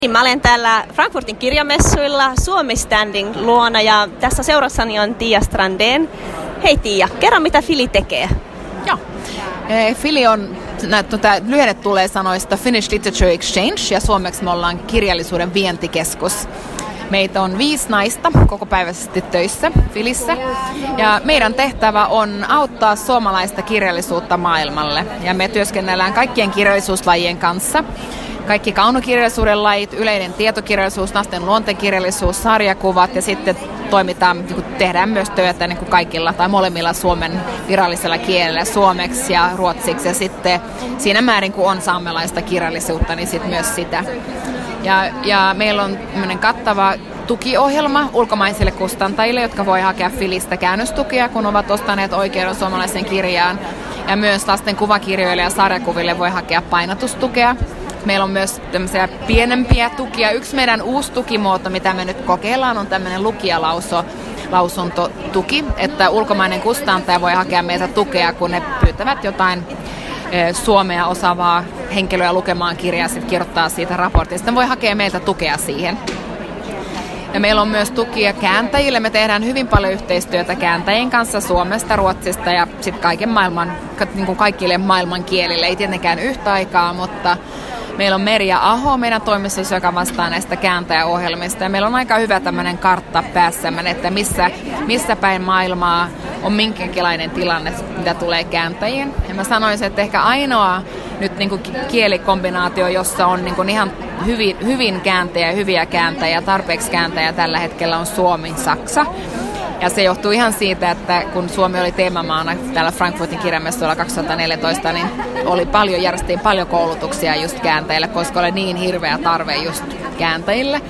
Mä olen täällä Frankfurtin kirjamessuilla Suomi-standin luona ja tässä seurassani on Tiia Strandén. Hei Tiia, kerro mitä Fili tekee. Joo. Fili on, lyhenne tulee sanoista Finnish Literature Exchange ja suomeksi me ollaan kirjallisuuden vientikeskus. Meitä on 5 naista kokopäiväisesti töissä Filissä ja meidän tehtävä on auttaa suomalaista kirjallisuutta maailmalle. Ja me työskennellään kaikkien kirjallisuuslajien kanssa. Kaikki kaunokirjallisuuden lajit, yleinen tietokirjallisuus, lasten luonteenkirjallisuus, sarjakuvat ja sitten tehdään myös työtä niin kuin kaikilla tai molemmilla Suomen virallisella kielellä, suomeksi ja ruotsiksi ja sitten siinä määrin kun on saamelaista kirjallisuutta, niin sitten myös sitä. Ja meillä on kattava tukiohjelma ulkomaisille kustantajille, jotka voi hakea Filistä käännöstukia, kun ovat ostaneet oikeuden suomalaisen kirjaan. Ja myös lasten kuvakirjoille ja sarjakuville voi hakea painotustukea. Meillä on myös tämmöisiä pienempiä tukia. Yksi meidän uusi tukimuoto, mitä me nyt kokeillaan, on tämmöinen lukijalausuntotuki, että ulkomainen kustantaja voi hakea meiltä tukea, kun ne pyytävät jotain suomea osaavaa henkilöä lukemaan kirjaa, sitten kirjoittaa siitä raportista. Sitten voi hakea meiltä tukea siihen. Ja meillä on myös tukia kääntäjille. Me tehdään hyvin paljon yhteistyötä kääntäjien kanssa Suomesta, Ruotsista ja sitten kaiken maailman, niin kuin kaikille maailman kielille. Ei tietenkään yhtä aikaa, mutta meillä on Merja Aho meidän toimistossa, joka vastaa näistä kääntäjäohjelmista. Ja meillä on aika hyvä tämmöinen kartta päässämme, että missä päin maailmaa on minkälainen tilanne, mitä tulee kääntäjiin. Ja mä sanoisin, että ehkä ainoa nyt niin kuin kielikombinaatio, jossa on niin kuin ihan hyvin kääntäjä, hyviä kääntäjiä, tarpeeksi kääntäjä tällä hetkellä on Suomi-Saksa. Ja se johtuu ihan siitä, että kun Suomi oli teemamaana täällä Frankfurtin kirjamessuilla 2014, niin järjestettiin paljon koulutuksia just kääntäjille, koska oli niin hirveä tarve just kääntäjille.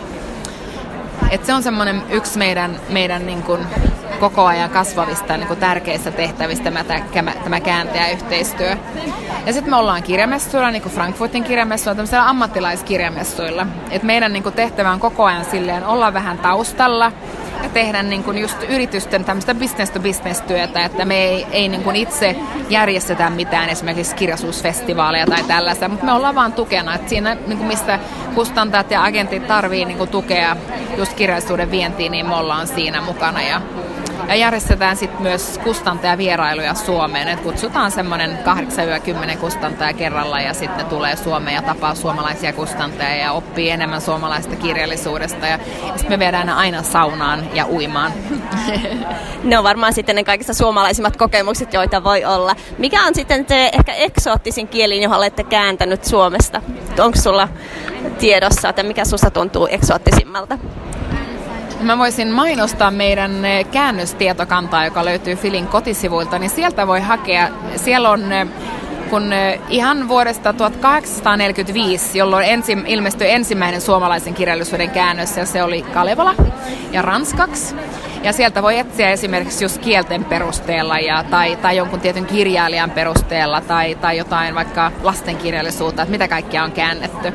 Et se on semmoinen yksi meidän niin kuin koko ajan kasvavista niin kuin tärkeistä tehtävistä tämä kääntäjäyhteistyö. Ja sitten me ollaan kirjamessuilla, niin kuin Frankfurtin kirjamessuilla, tämmöisillä ammattilaiskirjamessuilla. Et meidän niin kuin tehtävä on koko ajan silleen olla vähän taustalla ja tehdä niin kuin just yritysten tämmöistä business-to-business-työtä, että me ei niin kuin itse järjestetä mitään esimerkiksi kirjallisuusfestivaaleja tai tällaista, mutta me ollaan vaan tukena. Että siinä, niin kuin mistä kustantajat ja agentit tarvii niin kuin tukea just kirjallisuuden vientiin, niin me ollaan siinä mukana. Ja järjestetään sitten myös kustantajavierailuja Suomeen. Et kutsutaan semmoinen 8-10 kustantajaa kerralla ja sitten ne tulee Suomeen ja tapaa suomalaisia kustantajia ja oppii enemmän suomalaista kirjallisuudesta. Ja sitten me viedään aina saunaan ja uimaan. Ne on varmaan sitten ne kaikista suomalaisimmat kokemukset, joita voi olla. Mikä on sitten se ehkä eksoottisin kieli, johon olette kääntänyt Suomesta? Onko sulla tiedossa, että mikä susta tuntuu eksoottisimmalta? Mä voisin mainostaa meidän käännöstietokantaa, joka löytyy Filin kotisivuilta, niin sieltä voi hakea. Siellä on kun ihan vuodesta 1845, jolloin ilmestyi ensimmäinen suomalaisen kirjallisuuden käännös, ja se oli Kalevala ja ranskaksi. Ja sieltä voi etsiä esimerkiksi just kielten perusteella tai jonkun tietyn kirjailijan perusteella tai jotain vaikka lastenkirjallisuutta, että mitä kaikkea on käännetty.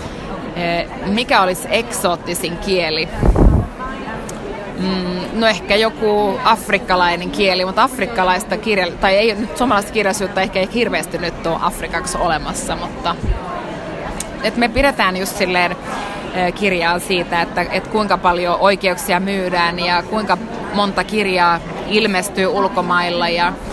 Mikä olisi eksoottisin kieli? No ehkä joku afrikkalainen kieli, mutta afrikkalaista tai ei nyt suomalaista kirjallisuutta ehkä ei hirveästi nyt ole Afrikaksi olemassa, mutta että me pidetään just silleen kirjaa siitä, että kuinka paljon oikeuksia myydään ja kuinka monta kirjaa ilmestyy ulkomailla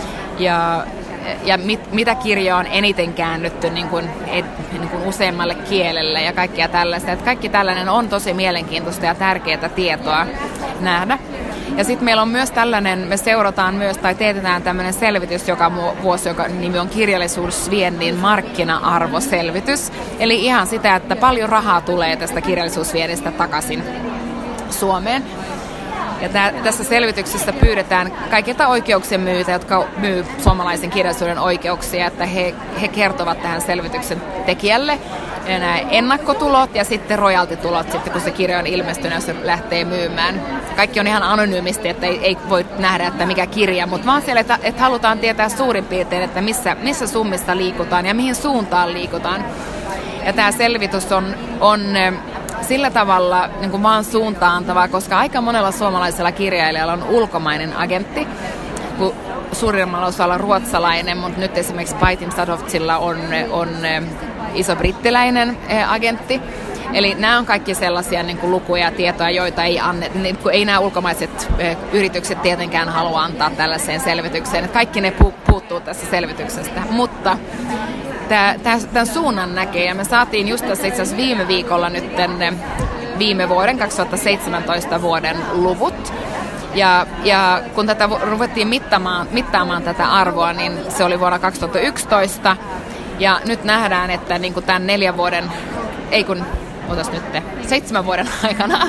ja mitä kirjoja on eniten käännytty niin kuin useammalle kielelle ja kaikkia tällaista. Että kaikki tällainen on tosi mielenkiintoista ja tärkeää tietoa nähdä. Ja sitten meillä on myös tällainen, me seurataan myös tai teetetään tämmöinen selvitys joka vuosi, joka nimi on kirjallisuusviennin markkina-arvoselvitys. Eli ihan sitä, että paljon rahaa tulee tästä kirjallisuusviennistä takaisin Suomeen. Ja tässä selvityksessä pyydetään kaikilta oikeuksien myyjiltä, jotka myy suomalaisen kirjallisuuden oikeuksia, että he kertovat tähän selvityksen tekijälle nämä ennakkotulot ja sitten royaltitulot, sitten kun se kirja on ilmestynyt ja se lähtee myymään. Kaikki on ihan anonyymisti, että ei voi nähdä, että mikä kirja, mutta vaan siellä, että halutaan tietää suurin piirtein, että missä summissa liikutaan ja mihin suuntaan liikutaan. Ja tämä selvitys on sillä tavalla niin kuin vaan suuntaantavaa, koska aika monella suomalaisella kirjailijalla on ulkomainen agentti, kun suurimmalla osalla ruotsalainen, mutta nyt esimerkiksi Paitim Sadovtsilla on iso brittiläinen agentti. Eli nämä on kaikki sellaisia niin kuin lukuja ja tietoja, joita ei nämä ulkomaiset yritykset tietenkään halua antaa tällaiseen selvitykseen. Että kaikki ne puuttuu tässä selvityksestä, mutta tämän suunnan näkee, ja me saatiin just tässä itse asiassa viime viikolla nyt viime vuoden 2017 vuoden luvut. Ja kun tätä ruvettiin mittaamaan tätä arvoa, niin se oli vuonna 2011. Ja nyt nähdään, että niin kuin tämän 4 vuoden, ei kun, otas nyt 7 vuoden aikana,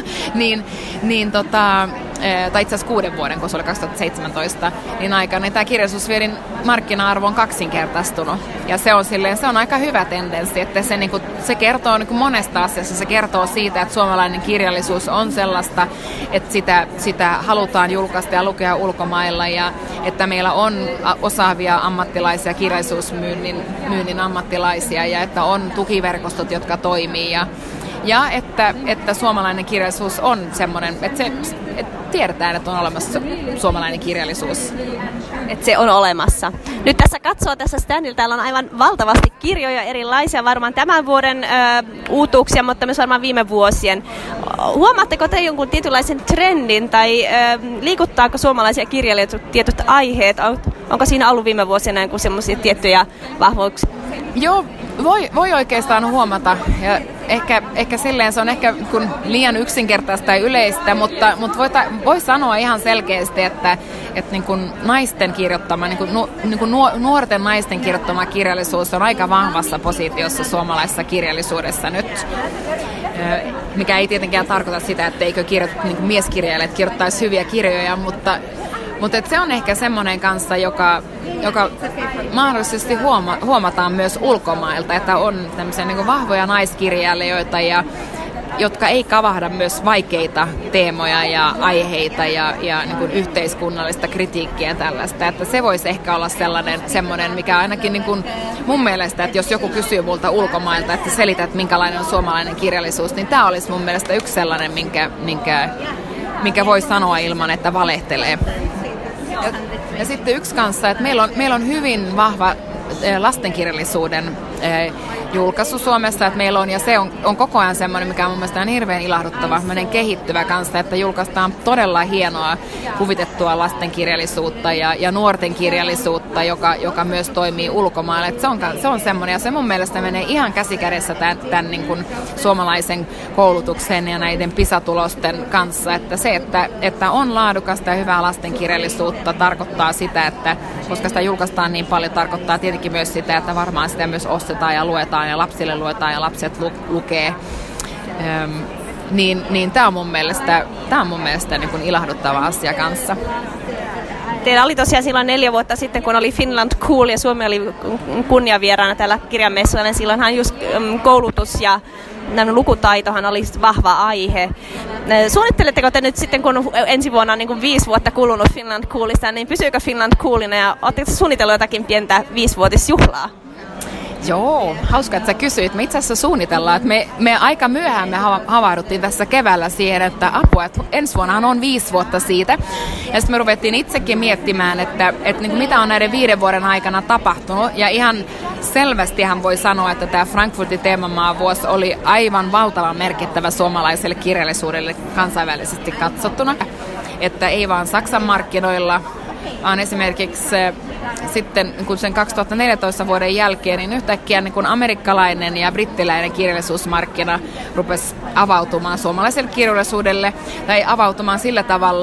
tai itse asiassa 6 vuoden, kun se oli 2017, niin aikana niin tämä kirjallisuusviedin markkina-arvo on kaksinkertaistunut. Ja se on aika hyvä tendenssi, että se kertoo niin kuin monesta asiasta. Se kertoo siitä, että suomalainen kirjallisuus on sellaista, että sitä halutaan julkaista ja lukea ulkomailla, ja että meillä on osaavia ammattilaisia, kirjallisuusmyynnin ammattilaisia, ja että on tukiverkostot, jotka toimii, ja että suomalainen kirjallisuus on semmoinen, että tiedetään, että on olemassa suomalainen kirjallisuus. Että se on olemassa. Nyt tässä standilla täällä on aivan valtavasti kirjoja erilaisia, varmaan tämän vuoden uutuuksia, mutta myös varmaan viime vuosien. Huomaatteko te jonkun tietynlaisen trendin tai liikuttaako suomalaisia kirjailijoita tietyt aiheet? Onko siinä ollut viime vuosina semmoisia tiettyjä vahvuuksia? Joo, voi oikeastaan huomata. Ja ehkä silleen se on ehkä liian yksinkertaista tai yleistä, mutta voi sanoa ihan selkeästi, että niin kuin naisten kirjoittama, niin kuin nuorten naisten kirjoittama kirjallisuus on aika vahvassa positiossa suomalaisessa kirjallisuudessa nyt. Mikä ei tietenkään tarkoita sitä, etteikö niin mieskirjailijat kirjoittaisi hyviä kirjoja, mutta se on ehkä semmoinen kanssa, joka mahdollisesti huomataan myös ulkomailta, että on tämmöisiä niin kuin vahvoja naiskirjailijoita, jotka ei kavahda myös vaikeita teemoja ja aiheita ja niin kuin yhteiskunnallista kritiikkiä ja tällaista. Että se voisi ehkä olla semmoinen, mikä ainakin niin kuin mun mielestä, että jos joku kysyy multa ulkomailta, että selität minkälainen on suomalainen kirjallisuus, niin tämä olisi mun mielestä yksi sellainen, minkä voi sanoa ilman, että valehtelee. Ja sitten yksi kanssa, että meillä on hyvin vahva lastenkirjallisuuden julkaisu Suomessa, että meillä on, ja se on koko ajan semmoinen, mikä on mun mielestä hirveän ilahduttava, kehittyvä kanssa, että julkaistaan todella hienoa kuvitettua lastenkirjallisuutta ja nuorten kirjallisuutta, joka myös toimii ulkomailla. Että se on semmoinen, ja se mun mielestä menee ihan käsikädessä tämän niin kuin suomalaisen koulutuksen ja näiden PISA-tulosten kanssa, että se, että on laadukasta ja hyvää lastenkirjallisuutta, tarkoittaa sitä, että koska sitä julkaistaan niin paljon, tarkoittaa tietenkin myös sitä, että varmaan sitä myös ostetaan ja luetaan ja lapsille luetaan ja lapset lukee. Niin tämä on mun mielestä niin kuin ilahduttava asia kanssa. Teillä oli tosiaan silloin 4 vuotta sitten, kun oli Finland Cool ja Suomi oli kunniavieraana täällä kirjamessuilla, niin silloinhan just koulutus ja lukutaitohan oli vahva aihe. Suunnitteletteko te nyt sitten, kun ensi vuonna on niin kuin 5 vuotta kulunut Finland Coolista, niin pysyykö Finland Coolina ja oletteko suunnitellut jotakin pientä 5-vuotisjuhlaa? Joo, hauska, että sä kysyit. Me itse asiassa suunnitellaan, että me aika myöhään me havahduttiin tässä keväällä siihen, että apua, että ensi vuonnahan on 5 vuotta siitä. Ja sitten me ruvettiin itsekin miettimään, että niin kuin mitä on näiden 5 vuoden aikana tapahtunut. Ja ihan selvästihän voi sanoa, että tämä Frankfurtin teemamaa-vuosi oli aivan valtavan merkittävä suomalaiselle kirjallisuudelle kansainvälisesti katsottuna. Että ei vaan Saksan markkinoilla, vaan esimerkiksi sitten kun sen 2014 vuoden jälkeen, niin yhtäkkiä niin kun amerikkalainen ja brittiläinen kirjallisuusmarkkina rupesi avautumaan suomalaiselle kirjallisuudelle, tai avautumaan sillä tavalla,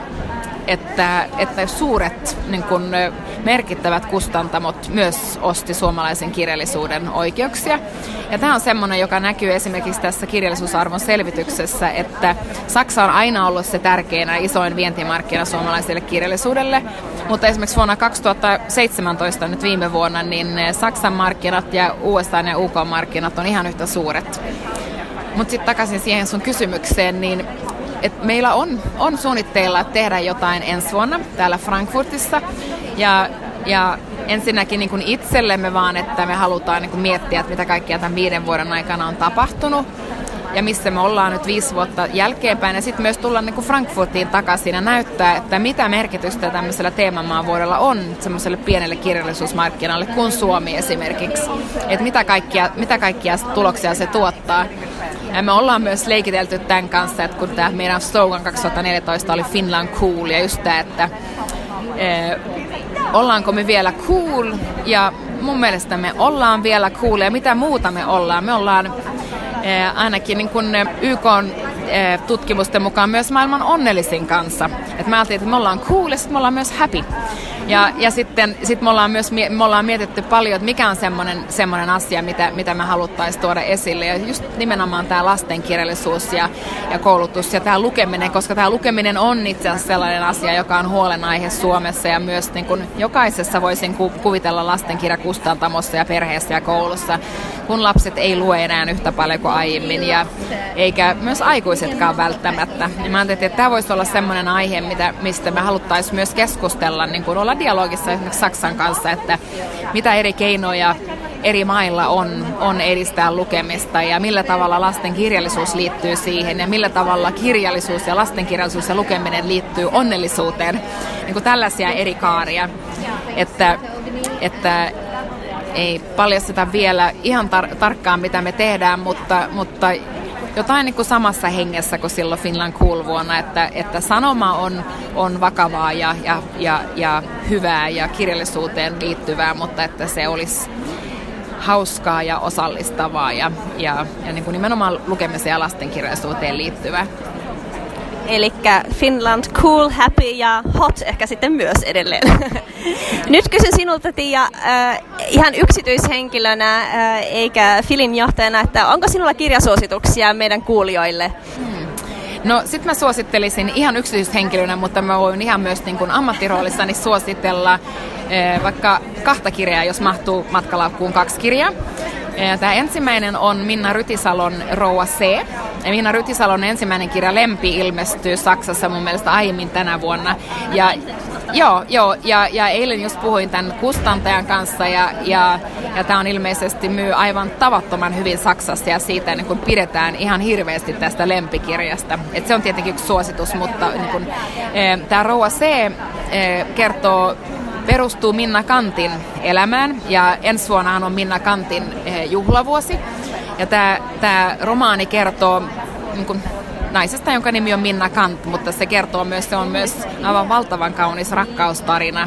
että suuret niin kun merkittävät kustantamot myös osti suomalaisen kirjallisuuden oikeuksia. Ja tämä on semmoinen, joka näkyy esimerkiksi tässä kirjallisuusarvon selvityksessä, että Saksa on aina ollut se tärkein ja isoin vientimarkkina suomalaiselle kirjallisuudelle, mutta esimerkiksi vuonna 2017, nyt viime vuonna, niin Saksan markkinat ja USA ja UK-markkinat on ihan yhtä suuret. Mutta sitten takaisin siihen sun kysymykseen, niin et meillä on suunnitteilla tehdä jotain ensi vuonna täällä Frankfurtissa, ja ensinnäkin niin kuin itsellemme vaan, että me halutaan niin kuin miettiä, että mitä kaikkea tämän 5 vuoden aikana on tapahtunut ja missä me ollaan nyt 5 vuotta jälkeenpäin, ja sitten myös tulla niin kuin Frankfurtiin takaisin ja näyttää, että mitä merkitystä tämmöisellä teemamaavuodella on semmoiselle pienelle kirjallisuusmarkkinalle kuin Suomi esimerkiksi, että mitä kaikkia tuloksia se tuottaa. Ja me ollaan myös leikitelty tämän kanssa, että kun tämä meidän slogan 2014 oli Finland cool, ja just tämä, että ollaanko me vielä cool, ja mun mielestä me ollaan vielä cool, ja mitä muuta me ollaan? Me ollaan ainakin niin kuin YK:n tutkimusten mukaan myös maailman onnellisin kanssa. Et mä ajattelin, että me ollaan cool ja sitten me ollaan myös happy. Ja sitten me ollaan mietitty paljon, että mikä on semmoinen asia, mitä me haluttaisiin tuoda esille. Ja just nimenomaan tämä lastenkirjallisuus ja koulutus ja tämä lukeminen, koska tämä lukeminen on itse asiassa sellainen asia, joka on huolenaihe Suomessa. Ja myös niin kun jokaisessa voisin kuvitella lastenkirjakustantamossa ja perheessä ja koulussa, kun lapset ei lue enää yhtä paljon kuin aiemmin. Eikä myös aikuisetkaan välttämättä. Ja mä ajattelin, että tämä voisi olla semmoinen aihe, mistä me haluttaisiin myös keskustella, niin kun olla dialogissa esimerkiksi Saksan kanssa, että mitä eri keinoja eri mailla on edistää lukemista ja millä tavalla lasten kirjallisuus liittyy siihen ja millä tavalla kirjallisuus ja lastenkirjallisuus ja lukeminen liittyy onnellisuuteen. Niin kuin tällaisia eri kaaria, että ei paljasteta vielä ihan tarkkaan mitä me tehdään, mutta jotain niin kuin samassa hengessä kuin silloin Finland Cool-vuonna, että sanoma on vakavaa ja hyvää ja kirjallisuuteen liittyvää, mutta että se olisi hauskaa ja osallistavaa ja niin kuin nimenomaan lukemiseen ja lastenkirjallisuuteen liittyvää. Elikkä Finland cool, happy ja hot ehkä sitten myös edelleen. Nyt kysyn sinulta, Tiia, ihan yksityishenkilönä eikä Filin johtajana, että onko sinulla kirjasuosituksia meidän kuulijoille? No sit mä suosittelisin ihan yksityishenkilönä, mutta mä voin ihan myös niin kuin ammattiroolissani suositella vaikka 2 kirjaa, jos mahtuu matkalaukkuun 2 kirjaa. Tämä ensimmäinen on Minna Rytisalon Rouva C. Minna Rytisalon ensimmäinen kirja Lempi ilmestyy Saksassa mun mielestä aiemmin tänä vuonna. Ja eilen just puhuin tämän kustantajan kanssa ja tämä on ilmeisesti myy aivan tavattoman hyvin Saksassa ja siitä niin kun pidetään ihan hirveästi tästä lempikirjasta. Et se on tietenkin yksi suositus, mutta niin tämä Rouva C perustuu Minna Kantin elämään ja ensi vuonnahan on Minna Kantin juhlavuosi. Ja tämä romaani kertoo niin kuin naisesta, jonka nimi on Minna Kant, mutta se on myös aivan valtavan kaunis rakkaustarina,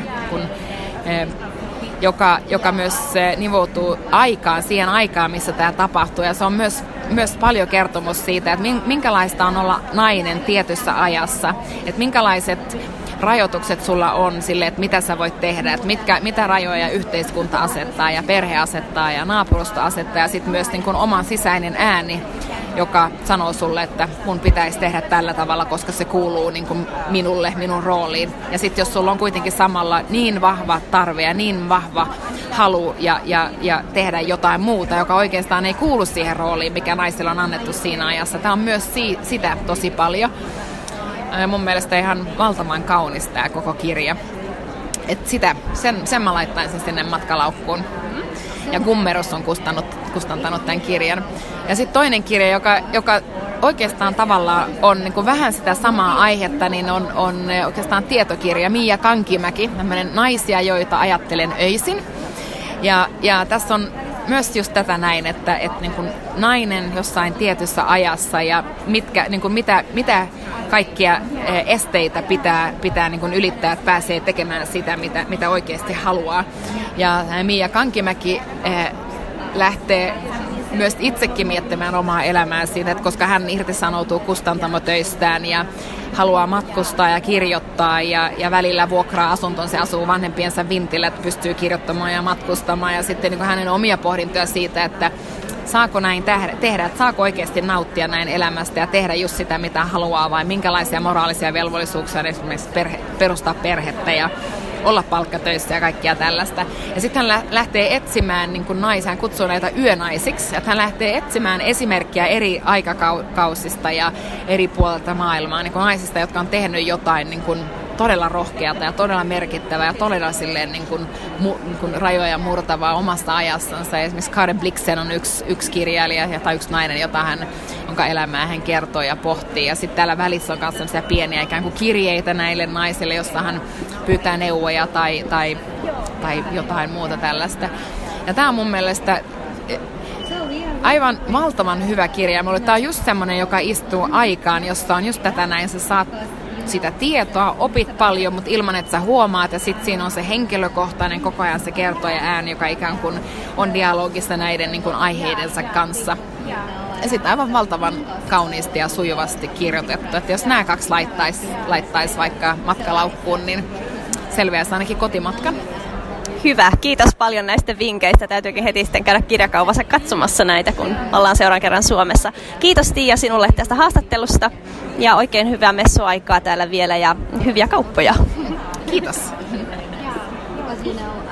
joka myös nivoutuu siihen aikaan, missä tämä tapahtuu. Ja se on myös paljon kertomus siitä, että minkälaista on olla nainen tietyssä ajassa, että minkälaiset rajoitukset sulla on sille, että mitä sä voit tehdä, että mitä rajoja yhteiskunta asettaa ja perhe asettaa ja naapurusto asettaa ja sitten myös niin kuin oman sisäinen ääni, joka sanoo sulle, että mun pitäisi tehdä tällä tavalla, koska se kuuluu niin kuin minulle, minun rooliin. Ja sitten jos sulla on kuitenkin samalla niin vahva tarve ja niin vahva halu ja tehdä jotain muuta, joka oikeastaan ei kuulu siihen rooliin, mikä naisilla on annettu siinä ajassa. Tämä on myös sitä tosi paljon. Ja mun mielestä ihan valtavan kaunis tämä koko kirja. Että sen mä laittaisin sinne matkalaukkuun. Ja Gummerus on kustantanut tämän kirjan. Ja sitten toinen kirja, joka oikeastaan tavallaan on niin kuin vähän sitä samaa aihetta, niin on oikeastaan tietokirja Miia Kankimäki, tämmöinen Naisia, joita ajattelen öisin. Ja tässä on myös just tätä näin, että niin kuin nainen jossain tietyssä ajassa ja mitä kaikkia esteitä pitää niin kuin ylittää, että pääsee tekemään sitä, mitä oikeasti haluaa. Ja Miia Kankimäki lähtee myös itsekin miettimään omaa elämää siinä, että koska hän irtisanoutuu kustantamotöistään ja haluaa matkustaa ja kirjoittaa ja välillä vuokraa asuntonsa, asuu vanhempiensa vintillä, että pystyy kirjoittamaan ja matkustamaan ja sitten niin kuin hänen omia pohdintoja siitä, että saako näin tehdä, että saako oikeasti nauttia näin elämästä ja tehdä just sitä, mitä haluaa vai minkälaisia moraalisia velvollisuuksia esimerkiksi perustaa perhettä ja olla palkkatöissä ja kaikkia tällaista. Ja sitten hän lähtee etsimään niin kuin hän kutsuu näitä yönaisiksi, että hän lähtee etsimään esimerkkiä eri aikakausista ja eri puolilta maailmaa, niin kuin naisista, jotka on tehnyt jotain niin kuin todella rohkeata ja todella merkittävää ja todella silleen niin kuin rajoja murtavaa omasta ajassansa. Esimerkiksi Karen Blixen on yksi kirjailija tai yksi nainen, jonka elämää hän kertoo ja pohtii. Ja sitten täällä välissä on myös sellaisia pieniä ikään kuin kirjeitä näille naisille, jossa hän pyytää neuvoja tai jotain muuta tällaista. Ja tämä on mun mielestä Aivan valtavan hyvä kirja. Tämä on just semmoinen, joka istuu aikaan, jossa on just tätä näin. Sä saat sitä tietoa, opit paljon, mutta ilman, että sä huomaat. Ja sitten siinä on se henkilökohtainen koko ajan se kertoja ääni, joka ikään kuin on dialogissa näiden niin kuin aiheidensa kanssa. Ja sitten aivan valtavan kauniisti ja sujuvasti kirjoitettu. Että jos nämä kaksi laittaisi vaikka matkalaukkuun, niin selviäisi ainakin kotimatkan. Hyvä. Kiitos paljon näistä vinkkeistä. Täytyykin heti sitten käydä kirjakaupassa katsomassa näitä, kun ollaan seuraavan kerran Suomessa. kiitos Tiia sinulle tästä haastattelusta ja oikein hyvää messuaikaa täällä vielä ja hyviä kauppoja. Kiitos.